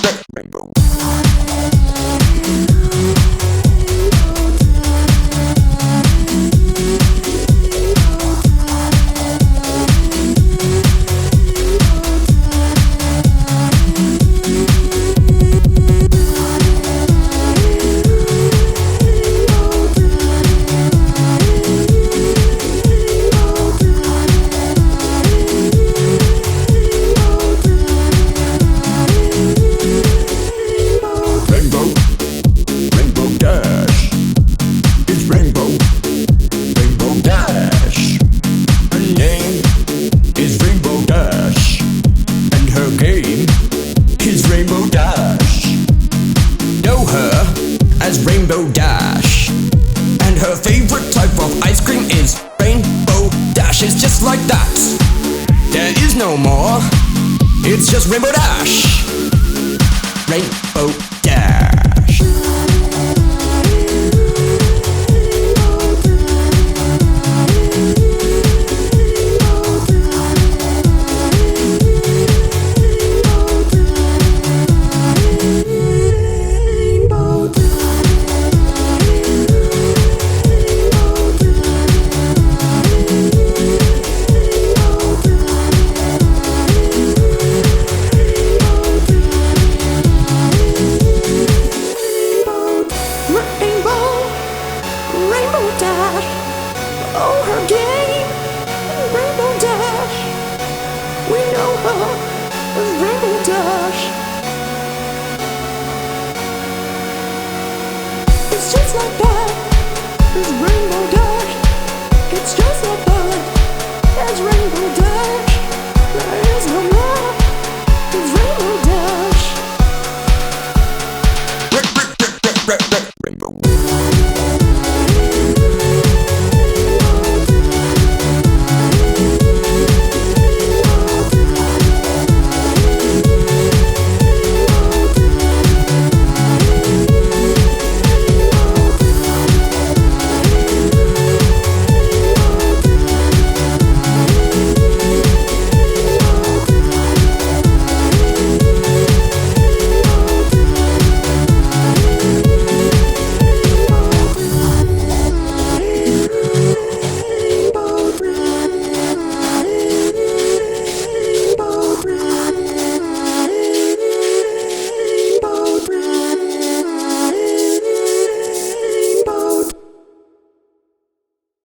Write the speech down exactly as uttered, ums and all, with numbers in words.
Rainbow. Rainbow Dash. Know her as Rainbow Dash, and her favorite type of ice cream is Rainbow Dash. It's just like that. There is no more. It's just Rainbow Dash. Rainbow Dash. Oh, her game, Rainbow Dash. We know her as Rainbow Dash. It's just like that, it's Rainbow Dash. It's just like that, it's Rainbow Dash. There is no more, it's Rainbow Dash.